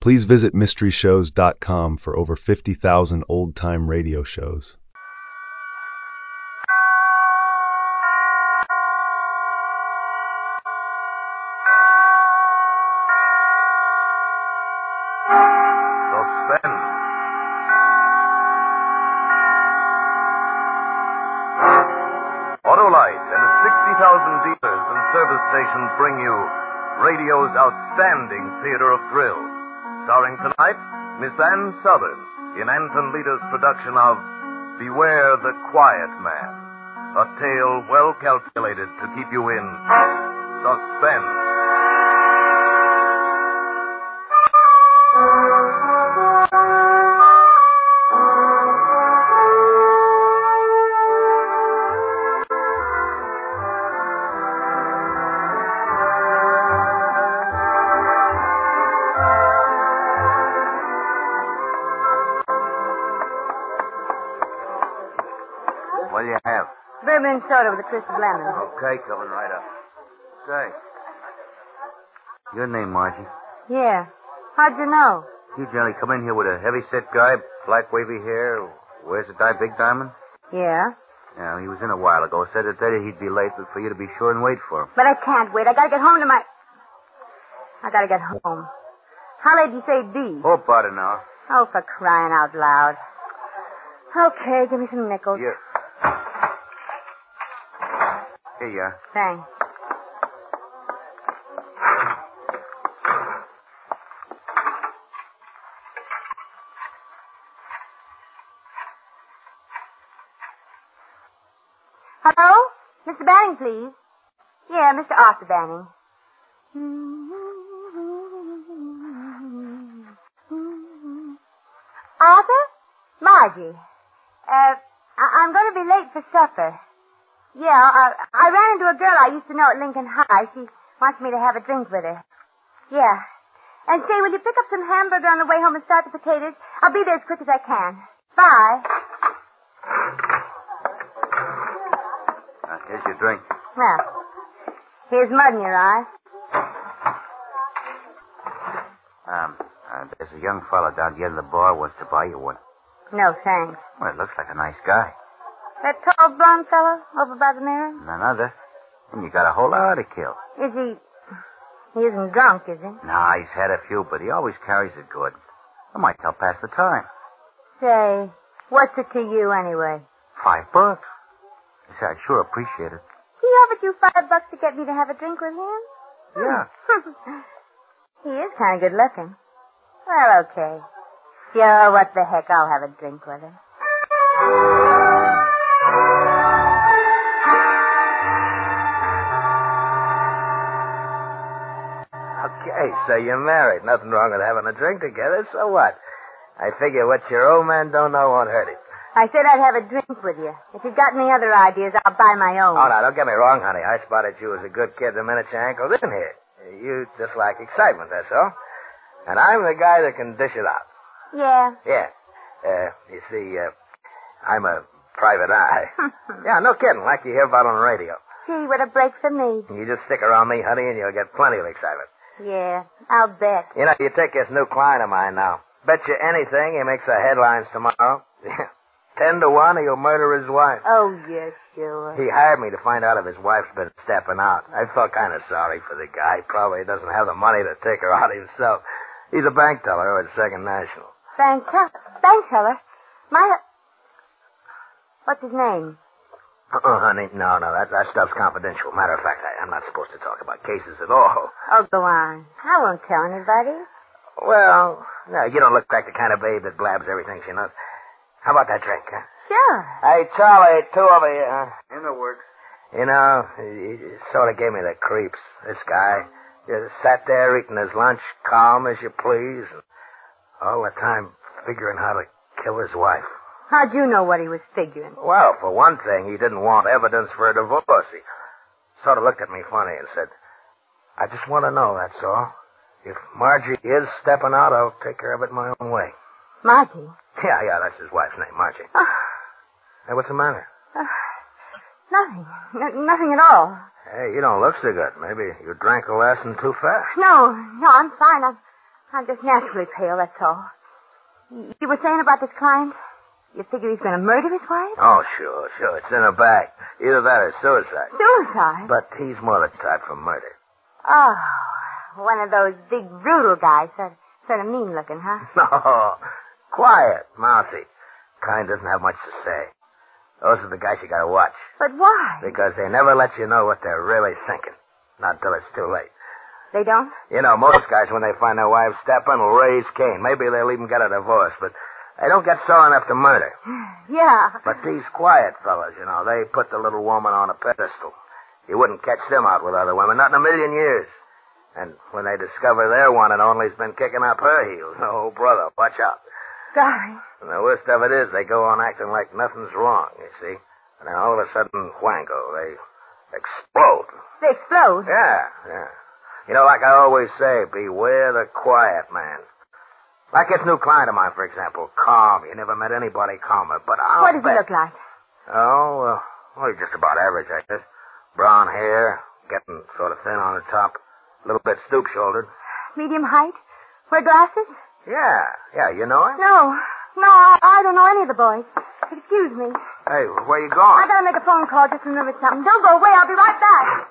Please visit MysteryShows.com for over 50,000 old-time radio shows. Suspense. Autolite and 60,000 dealers and service stations bring you radio's outstanding theater of thrills. Starring tonight, Miss Ann Southern in Anton Leader's production of Beware the Quiet Man, a tale well calculated to keep you in suspense. What do you have? Bourbon and soda with a twist of lemon. Okay, coming right up. Say, your name, Margie? Yeah. How'd you know? You generally come in here with a heavy-set guy, black wavy hair, wears a big diamond? Yeah. Yeah, he was in a while ago. Said that day he'd be late, but for you to be sure and wait for him. But I can't wait. I gotta get home to my... I gotta get home. How late did you say it'd be? Oh, about an hour. Oh, for crying out loud. Okay, give me some nickels. Here. Here you are. Thanks. Hello? Mr. Banning, please. Yeah, Mr. Arthur Banning. Arthur? Margie. I'm going to be late for supper. Yeah, I ran into a girl I used to know at Lincoln High. She wants me to have a drink with her. Yeah. And say, will you pick up some hamburger on the way home and start the potatoes? I'll be there as quick as I can. Bye. Here's your drink. Well, here's mud in your eye. There's a young fellow down at the end of the bar wants to buy you one. No, thanks. Well, it looks like a nice guy. That tall blonde fellow over by the mirror? None other. And you got a whole hour to kill. Is he... He isn't drunk, is he? Nah, he's had a few, but he always carries it good. I might help pass the time. Say, what's it to you anyway? $5. I say, I'd sure appreciate it. He offered you $5 to get me to have a drink with him? Yeah. He is kind of good looking. Well, okay. Sure, what the heck, I'll have a drink with him. Okay, so you're married. Nothing wrong with having a drink together, so what? I figure what your old man don't know won't hurt him. I said I'd have a drink with you. If you've got any other ideas, I'll buy my own. Oh, no, don't get me wrong, honey. I spotted you as a good kid the minute your ankle in here. You just like excitement, that's all. And I'm the guy that can dish it out. Yeah. Yeah. You see, I'm a private eye. Yeah, no kidding, like you hear about on the radio. Gee, what a break for me. You just stick around me, honey, and you'll get plenty of excitement. Yeah, I'll bet. You know, you take this new client of mine now. Bet you anything he makes the headlines tomorrow. 10 to 1 or you'll murder his wife. Oh, yes, sure. He hired me to find out if his wife's been stepping out. I felt kind of sorry for the guy. Probably doesn't have the money to take her out himself. He's a bank teller at Second National. Bank teller? What's his name? Honey, no, that stuff's confidential. Matter of fact, I'm not supposed to talk about cases at all. Oh, go on. I won't tell anybody. Well, no, you don't look like the kind of babe that blabs everything she knows. How about that drink, huh? Sure. Hey, Charlie, two over here. In the works. You know, he sort of gave me the creeps, this guy. Just sat there eating his lunch, calm as you please, and all the time figuring how to kill his wife. How'd you know what he was figuring? Well, for one thing, he didn't want evidence for a divorce. He sort of looked at me funny and said, I just want to know, that's all. If Margie is stepping out, I'll take care of it my own way. Margie? Yeah, that's his wife's name, Margie. Hey, what's the matter? Nothing. Nothing at all. Hey, you don't look so good. Maybe you drank the last one too fast. No, I'm fine. I'm just naturally pale, that's all. You were saying about this client? You figure he's going to murder his wife? Oh, sure. It's in her bag. Either that or suicide. Suicide? But he's more the type for murder. Oh, one of those big, brutal guys. Sort of mean-looking, huh? No. Quiet, mousy. Kind doesn't have much to say. Those are the guys you gotta watch. But why? Because they never let you know what they're really thinking. Not till it's too late. They don't? You know, most guys, when they find their wives stepping, will raise Cain. Maybe they'll even get a divorce, but they don't get sore enough to murder. Yeah. But these quiet fellas, they put the little woman on a pedestal. You wouldn't catch them out with other women, not in a million years. And when they discover their one and only's been kicking up her heels, oh, brother, watch out. Sorry. And the worst of it is they go on acting like nothing's wrong, you see. And then all of a sudden, whango, they explode. They explode? Yeah. Like I always say, beware the quiet man. Like this new client of mine, for example, calm. You never met anybody calmer, but What does he look like? Oh, well, he's just about average, I guess. Brown hair, getting sort of thin on the top, a little bit stoop-shouldered. Medium height? Wear glasses? Yeah, you know him? No, I don't know any of the boys. Excuse me. Hey, where you going? I gotta make a phone call, just remember something. Don't go away, I'll be right back.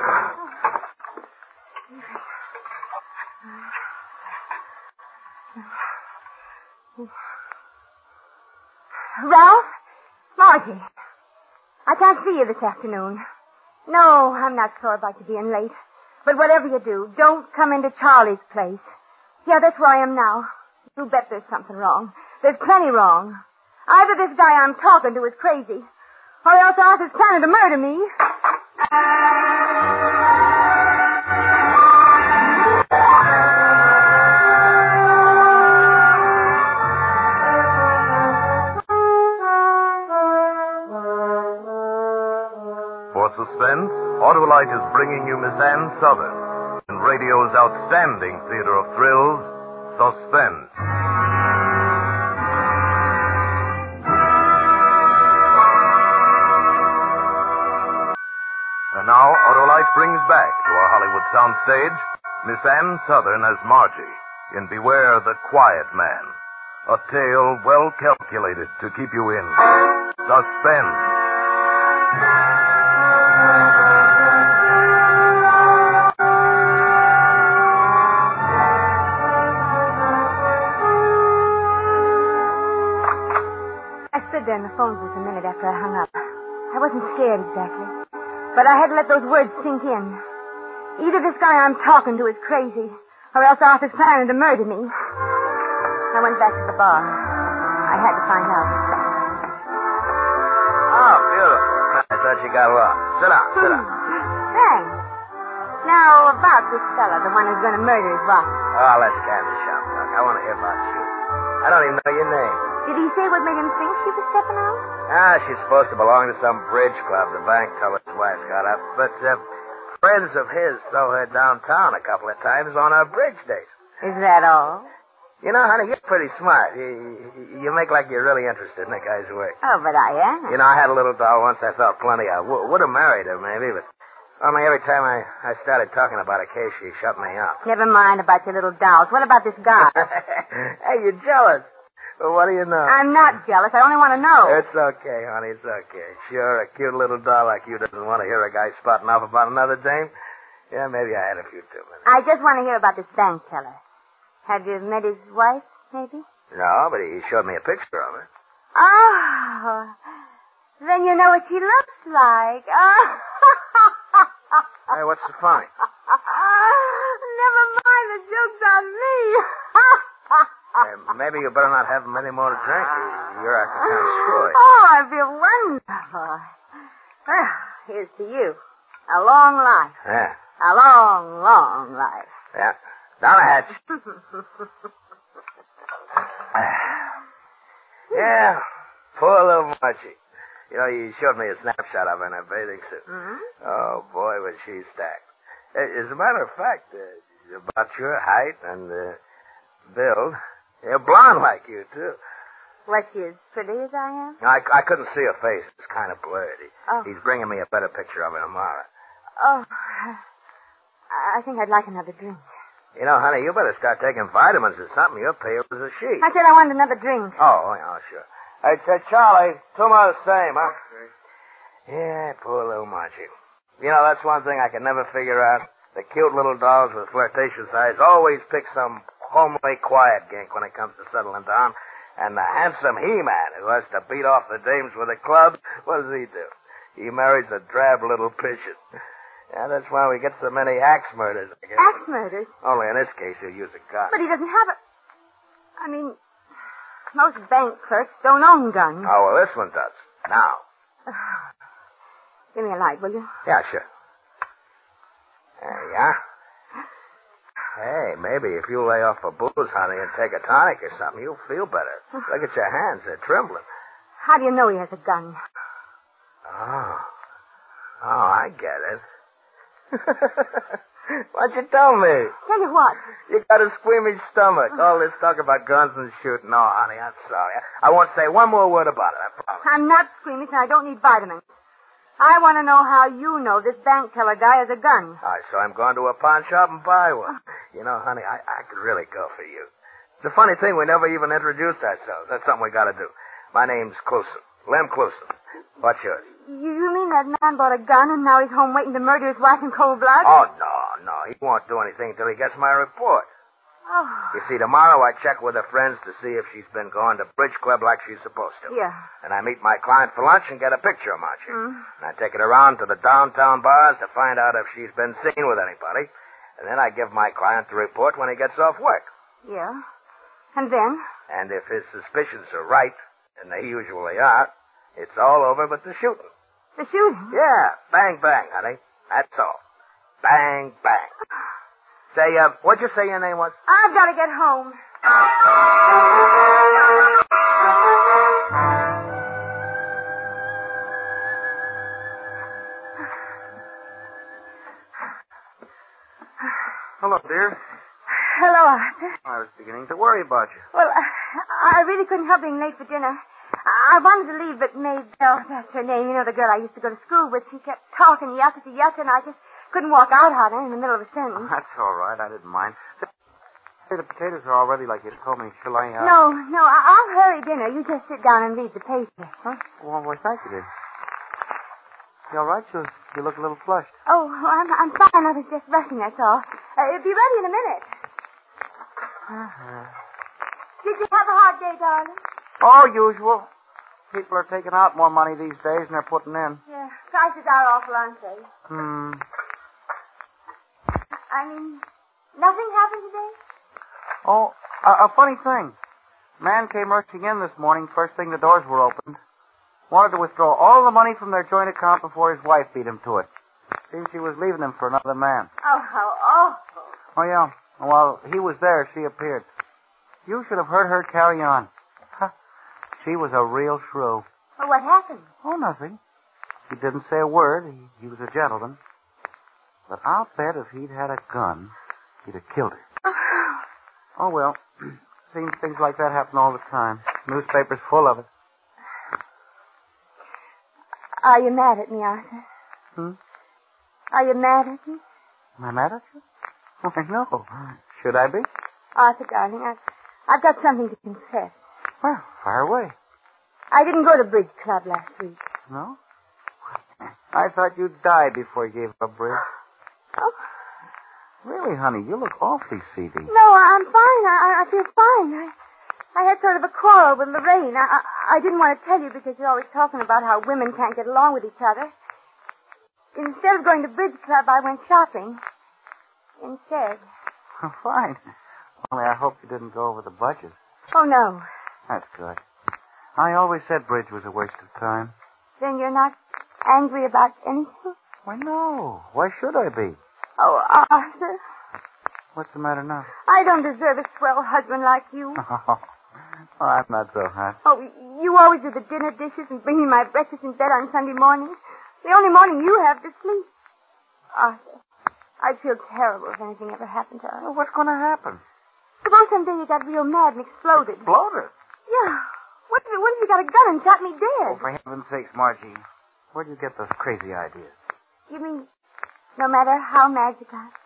Ralph? Margie. I can't see you this afternoon. No, I'm not sore about you being late. But whatever you do, don't come into Charlie's place. Yeah, that's where I am now. You bet there's something wrong. There's plenty wrong. Either this guy I'm talking to is crazy, or else Arthur's planning to murder me. For suspense, Autolite is bringing you Miss Ann Southern in radio's outstanding theater of thrills, Suspense. And now, Autolite brings back to our Hollywood soundstage Miss Ann Southern as Margie in Beware the Quiet Man, a tale well calculated to keep you in suspense. I stood there in the phone booth a minute after I hung up. I wasn't scared exactly, but I had to let those words sink in. Either this guy I'm talking to is crazy, or else Arthur's planning to murder me. I went back to the bar. I had to find out. Oh, beautiful. I thought you got lost. Sit down. Thanks. Now, about this fella, the one who's going to murder his wife. Oh, let's get in the shop, Doc. I want to hear about you. I don't even know your name. Did he say what made him think she was stepping out? She's supposed to belong to some bridge club the bank teller's wife got up. But friends of his saw her downtown a couple of times on her bridge days. Is that all? You know, honey, you're pretty smart. You make like you're really interested in the guy's work. Oh, but I am. You know, I had a little doll once I thought plenty of. Would have married her, maybe, but only every time I started talking about a case, she shut me up. Never mind about your little dolls. What about this guy? Hey, you're jealous. Well, what do you know? I'm not jealous. I only want to know. It's okay, honey. It's okay. Sure, a cute little doll like you doesn't want to hear a guy spouting off about another dame. Yeah, maybe I had a few too many. I just want to hear about this bank teller. Have you met his wife, maybe? No, but he showed me a picture of her. Oh, then you know what she looks like. Oh. Hey, what's the funny? Never mind, the joke's on me. Maybe you better not have many more to drink. You're acting kind of screwy. Oh, I feel wonderful. Well, here's to you. A long life. Yeah. A long, long life. Yeah. Down the hatch. Yeah. Poor little Margie. You know, you showed me a snapshot of her in her bathing suit. Mm-hmm. Oh, boy, was she stacked. As a matter of fact, about your height and build, you're blonde like you, too. Was she as pretty as I am? I couldn't see her face. It's kind of blurred. Oh. He's bringing me a better picture of her tomorrow. Oh, I think I'd like another drink. You know, honey, you better start taking vitamins or something. You're pale as a sheet. I said I wanted another drink. Oh, yeah, sure. Hey, Charlie, two more the same, huh? Yeah, poor little Margie. You know, that's one thing I can never figure out. The cute little dolls with flirtatious eyes always pick some homely, quiet gink when it comes to settling down. And the handsome He-Man who has to beat off the dames with a club, what does he do? He marries a drab little pigeon. Yeah, that's why we get so many axe murders, I guess. Axe murders? Only in this case, he'll use a gun. But he doesn't have a... I mean, most bank clerks don't own guns. Oh, well, this one does. Now. Give me a light, will you? Yeah, sure. There you are. Hey, maybe if you lay off a booze, honey, and take a tonic or something, you'll feel better. Look at your hands. They're trembling. How do you know he has a gun? Oh, I get it. Why'd you tell me? Tell you what? You got a squeamish stomach. All this talk about guns and shooting. No, honey, I'm sorry. I won't say one more word about it, I promise. I'm not squeamish and I don't need vitamins. I want to know how you know this bank teller guy has a gun. All right, so I'm going to a pawn shop and buy one. You know, honey, I could really go for you. The funny thing, we never even introduced ourselves. That's something we got to do. My name's Cluson. Lem Cluson. What's yours? You mean that man bought a gun and now he's home waiting to murder his wife in cold blood? Oh, no. He won't do anything until he gets my report. Oh. You see, tomorrow I check with her friends to see if she's been going to bridge club like she's supposed to. Yeah. And I meet my client for lunch and get a picture of Margie. And I take it around to the downtown bars to find out if she's been seen with anybody. And then I give my client the report when he gets off work. Yeah. And then? And if his suspicions are right, and they usually are, it's all over but the shooting. The shooting? Yeah. Bang, bang, honey. That's all. Bang, bang. Say, what'd you say your name was? I've got to get home. Hello, dear. Hello, Arthur. I was beginning to worry about you. Well, I really couldn't help being late for dinner. I wanted to leave, but Maid Bell, that's her name, you know, the girl I used to go to school with, she kept talking yucca to yucca, and I just couldn't walk out on her in the middle of a sentence. That's all right. I didn't mind. The potatoes are all ready like you told me. Shall I, No, I'll hurry dinner. You just sit down and read the paper. Huh? Well, thank you, dear. You all right? You look a little flushed. Oh, I'm fine. I was just rushing, that's all. It'll be ready in a minute. Did you have a hard day, darling? Oh, usual. People are taking out more money these days than they're putting in. Yeah, prices are awful, aren't they? I mean, nothing happened today? Oh, a funny thing. Man came rushing in this morning, first thing the doors were opened. Wanted to withdraw all the money from their joint account before his wife beat him to it. Seems she was leaving him for another man. Oh, how awful. Oh, yeah. While he was there, she appeared. You should have heard her carry on. She was a real shrew. Well, what happened? Oh, nothing. He didn't say a word. He was a gentleman. But I'll bet if he'd had a gun, he'd have killed her. Oh, well. Seems things like that happen all the time. Newspapers full of it. Are you mad at me, Arthur? Are you mad at me? Am I mad at you? Why, no. Should I be? Arthur, darling, I've got something to confess. Well, fire away. I didn't go to bridge club last week. No? I thought you'd die before you gave up bridge. Oh. Really, honey, you look awfully seedy. No, I'm fine. I feel fine. I had sort of a quarrel with Lorraine. I didn't want to tell you because you're always talking about how women can't get along with each other. Instead of going to bridge club, I went shopping. Instead. Oh, fine. Only I hope you didn't go over the budget. Oh, no. That's good. I always said bridge was a waste of time. Then you're not angry about anything? Why, no. Why should I be? Oh, Arthur. What's the matter now? I don't deserve a swell husband like you. Oh, I'm not so hot. Oh, you always do the dinner dishes and bring me my breakfast in bed on Sunday mornings. The only morning you have to sleep. Arthur, I'd feel terrible if anything ever happened to us. Well, what's going to happen? Suppose someday you got real mad and exploded. Exploded? Yeah. What if you got a gun and shot me dead? Oh, for heaven's sakes, Margie. Where do you get those crazy ideas? You mean no matter how mad you got,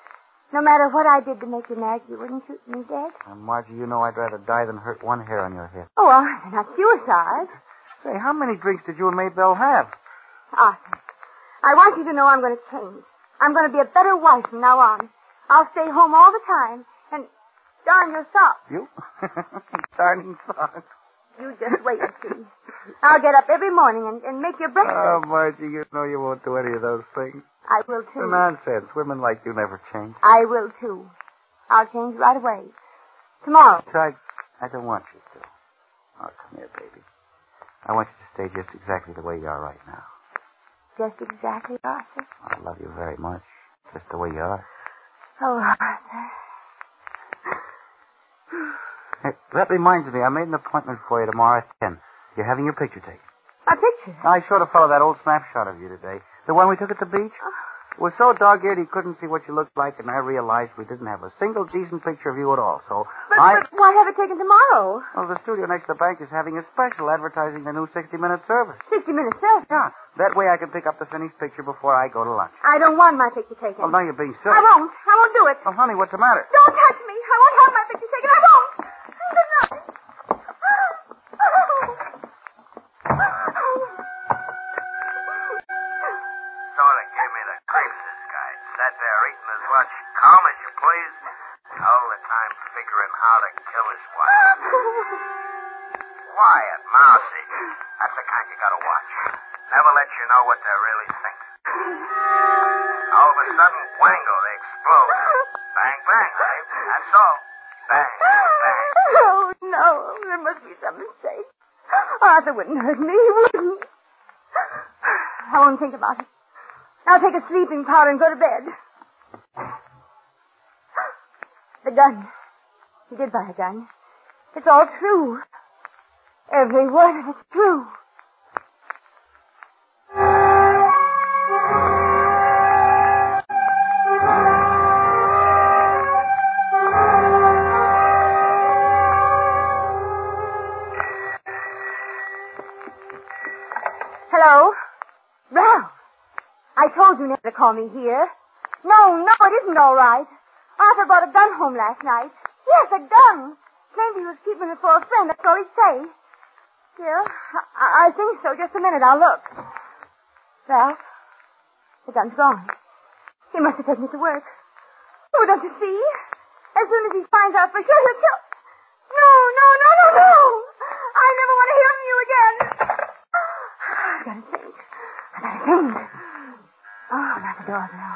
No matter what I did to make you mad, you wouldn't shoot me dead? Margie, you know I'd rather die than hurt one hair on your head. Oh, well, they're not suicide. Say, how many drinks did you and Maybelle have? Arthur, I want you to know I'm going to change. I'm going to be a better wife from now on. I'll stay home all the time and darn your socks. You? Darning socks. You just wait and see. I'll get up every morning and make your breakfast. Oh, Margie, you know you won't do any of those things. I will, too. Nonsense. Women like you never change. I will, too. I'll change right away. Tomorrow. I don't want you to. Oh, come here, baby. I want you to stay just exactly the way you are right now. Just exactly, Arthur? I love you very much. Just the way you are. Oh, Arthur. Hey, that reminds me, I made an appointment for you tomorrow at 10. You're having your picture taken. A picture? I showed a fellow that old snapshot of you today. The one we took at the beach. It was so dog-eared he couldn't see what you looked like, and I realized we didn't have a single decent picture of you at all. So But why have it taken tomorrow? Well, the studio next to the bank is having a special advertising the new 60-minute service. 60 minutes service? Yeah. That way I can pick up the finished picture before I go to lunch. I don't want my picture taken. Well, now you're being silly. I won't do it. Oh, honey, what's the matter? Don't touch me. I won't have my picture taken. I won't. Good night. Sort of gave me the creeps, this guy. Sat there eating his lunch, calm as you please, all the time figuring how to kill his wife. Quiet, mousy. That's the kind you gotta watch. Never let you know what they're really thinking. All of a sudden, wango, they explode. Bang, bang, right? That's all. Bang, bang. Oh, no. There must be some mistake. Arthur wouldn't hurt me. He wouldn't. I won't think about it. I'll take a sleeping powder and go to bed. The gun. He did buy a gun. It's all true. Every word of it's true. Hello? Ralph. I told you never to call me here. No, it isn't all right. Arthur brought a gun home last night. Yes, a gun. Claimed he was keeping it for a friend. That's all he'd say. Yeah, I think so. Just a minute. I'll look. Ralph, the gun's gone. He must have taken it to work. Oh, don't you see? As soon as he finds out for sure, he'll kill... No. I never want to hear from you again. I gotta think. Oh, not the doorbell.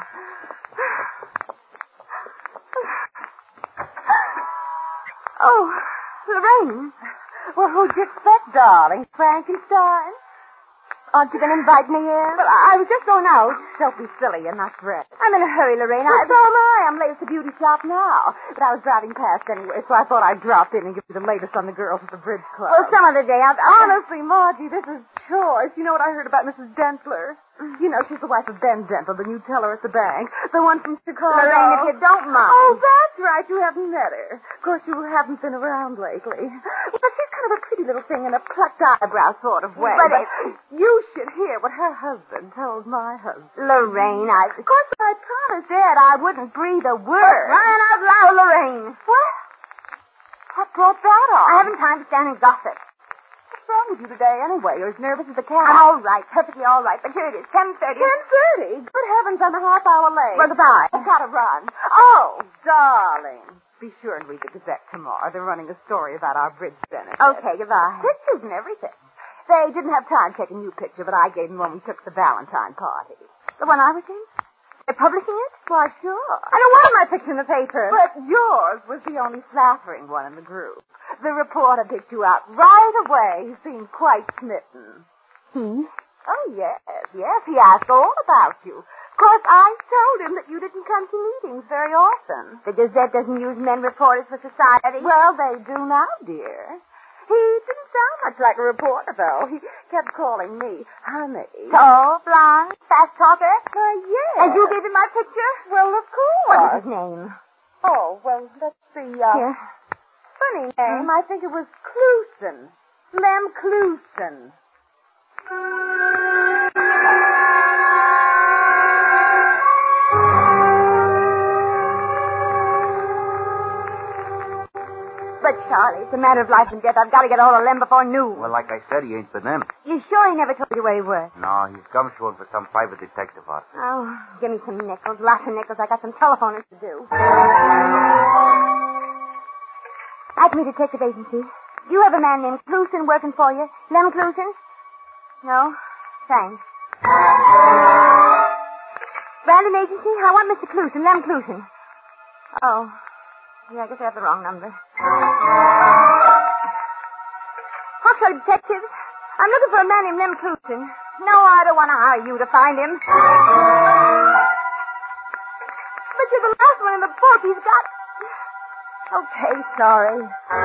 Oh, Lorraine. Well, who'd you expect, darling? Frankenstein? Aren't you going to invite me in? Well, I was just going out. Don't be silly. You're not dressed. I'm in a hurry, Lorraine. So am I. I'm late at the beauty shop now. But I was driving past anyway, so I thought I'd drop in and give you the latest on the girls at the Bridge Club. Well, some other day. Honestly, Margie, this is choice. You know what I heard about Mrs. Dentler? You know, she's the wife of Ben Dentler, the new teller at the bank. The one from Chicago. Lorraine, if you don't mind. Oh, that's right. You haven't met her. Of course, you haven't been around lately. Well, she's kind of a pretty little thing in a plucked eyebrow sort of way. But you should hear what her husband told my husband. Lorraine, Of course, I promised Ed I wouldn't breathe a word. Crying out loud, Lorraine. What brought that on? I haven't time to stand and gossip. What's wrong with you today, anyway? You're as nervous as a cat. I'm all right. Perfectly all right. But here it is, 10:30. 10:30? Good heavens, I'm a half hour late. Well, goodbye. I've got to run. Oh, darling. Be sure and read the Gazette tomorrow. They're running a story about our bridge benefit. Okay, goodbye. Pictures and everything. They didn't have time to take a new picture, but I gave them one we took at the Valentine party. The one I was in? They're publishing it? Why, sure. I don't want my picture in the paper. But yours was the only flattering one in the group. The reporter picked you out right away. He seemed quite smitten. He? Oh, yes. He asked all about you. Of course, I told him that you didn't come to meetings very often. The Gazette doesn't use men reporters for society. Well, they do now, dear. He didn't sound much like a reporter, though. He kept calling me honey. Tall, blonde, fast talker? Yes. And you gave him my picture? Well, of course. What was his name? Oh, well, let's see. Here. Funny name. I think it was Clusen. Lem Clusen. But, Charlie, it's a matter of life and death. I've got to get a hold of Lem before noon. Well, like I said, he ain't been in. You sure he never told you where he was? No, he's gumshoeing for some private detective office. Oh, give me some nickels. Lots of nickels. I got some telephoning to do. Acme Detective Agency. Do you have a man named Clusen working for you? Lem Clusen? No? Thanks. Brandon Agency? I want Mr. Clusen, Lem Clusen. Oh. Yeah, I guess I have the wrong number. Hawksville Detective. I'm looking for a man named Lem Clusen. No, I don't want to hire you to find him. But you're the last one in the book. He's got... Okay, sorry.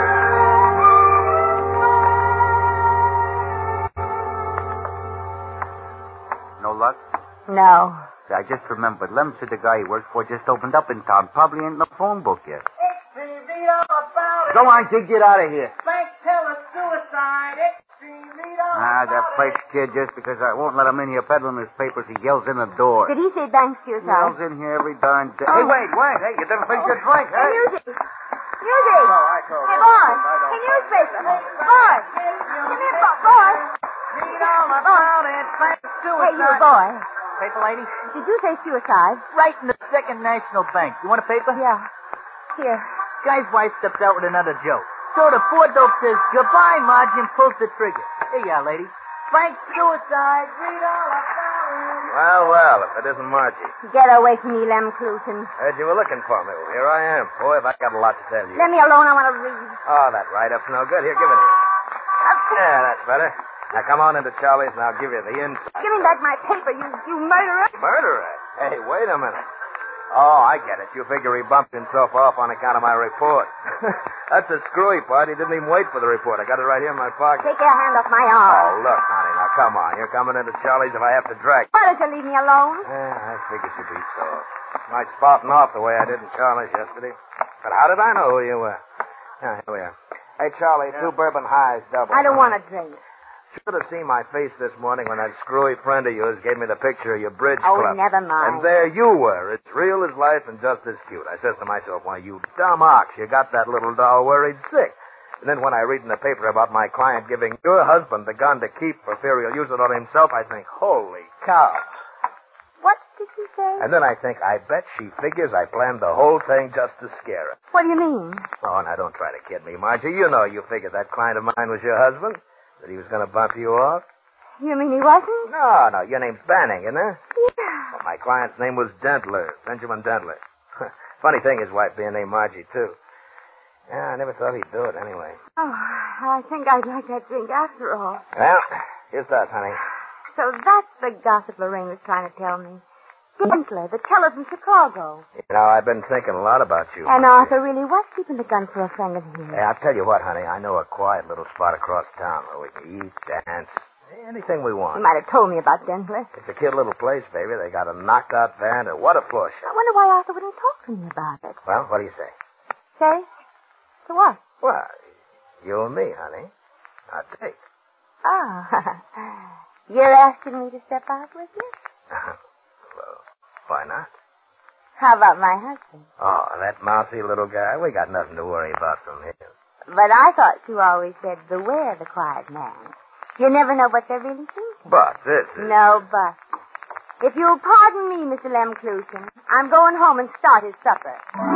No luck? No. See, I just remembered. Lem said the guy he works for just opened up in town. Probably ain't in the phone book yet. Go on, kid, get out of here. That fresh kid, just because I won't let him in here peddling his papers, he yells in the door. Did he say thanks to your Yells son? in here every darn day. Oh. Hey, wait. Hey, you didn't finish your drink, huh? Music! Music! I told Hey, you. boy! I don't Hey, know. newspaper! Boy! Come here, boy! Hey, you boy. Paper lady? Did you say suicide? Right in the Second National Bank. You want a paper? Yeah. Here. Guy's wife steps out with another joke. So the poor dope says, goodbye, Marge, and pulls the trigger. Here you are, lady. Frank suicide. Read all about it. Well, if it isn't Margie. Get away from me, Lem Clusen. Heard you were looking for me. Well, here I am. Boy, have I got a lot to tell you. Let me alone. I want to read. Oh, that write-up's no good. Here, give it here. Yeah, that's better. Now, come on into Charlie's, and I'll give you the inside. Give me back my paper, you murderer. Murderer? Hey, wait a minute. Oh, I get it. You figure he bumped himself off on account of my report. That's a screwy part. He didn't even wait for the report. I got it right here in my pocket. Take your hand off my Oh, arm. look, honey. Now, come on. You're coming into Charlie's if I have to drag. Why don't you leave me alone? I figured you'd be soft. Might spouting off the way I did in Charlie's yesterday. But how did I know who you were? Here we are. Hey, Charlie, 2 bourbon highs, double. I don't want a drink. Should have seen my face this morning when that screwy friend of yours gave me the picture of your bridge Oh, club. never mind. And there you were. It's real as life and just as cute. I says to myself, why, you dumb ox, you got that little doll worried sick. And then when I read in the paper about my client giving your husband the gun to keep for fear he'll use it on himself, I think, holy cow. What did you say? And then I think, I bet she figures I planned the whole thing just to scare her. What do you mean? Oh, now don't try to kid me, Margie. You know you figured that client of mine was your husband. That he was going to bump you off? You mean he wasn't? No. Your name's Banning, isn't it? Yeah. Well, my client's name was Dentler, Benjamin Dentler. Funny thing, his wife being named Margie, too. Yeah, I never thought he'd do it anyway. Oh, I think I'd like that drink after all. Well, here's that, honey. So that's the gossip Lorraine was trying to tell me. Dentler, the teller from Chicago. You know, I've been thinking a lot about you. And Arthur really was keeping the gun for a friend of his. Hey, I'll tell you what, honey. I know a quiet little spot across town where we can eat, dance, anything we want. You might have told me about Dentler. It's a cute little place, baby. They got a knockout band, and what a floor show. I wonder why Arthur wouldn't talk to me about it. Well, what do you say? Say? To what? Well, you and me, honey. Now, take. Oh. You're asking me to step out with you? Well, why not? How about my husband? Oh, that mousy little guy. We got nothing to worry about from him. But I thought you always said, beware the quiet man. You never know what they're really thinking. But this is... No, but. If you'll pardon me, Mr. Lem Clusen, I'm going home and start his supper.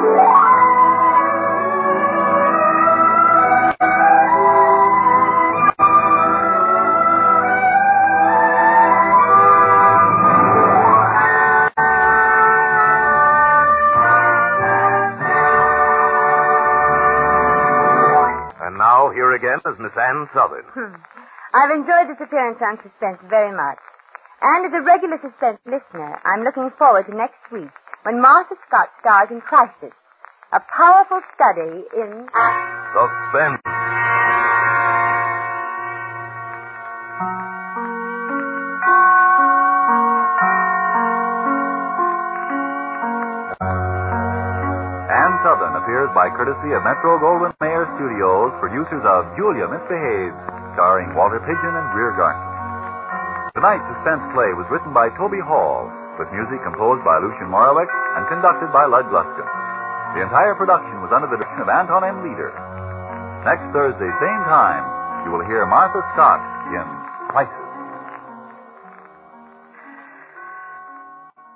And now, here again is Miss Ann Southern. I've enjoyed this appearance on Suspense very much. And as a regular Suspense listener, I'm looking forward to next week when Martha Scott stars in Crisis, a powerful study in... Suspense. Ann Southern appears by courtesy of Metro Goldwyn Mayer Studios, producers of Julia Misbehaves, starring Walter Pidgeon and Greer Garson. Tonight's suspense play was written by Toby Hall, with music composed by Lucien Moraweck and conducted by Lud Gluskin. The entire production was under the direction of Anton M. Leader. Next Thursday, same time, you will hear Martha Scott in Prices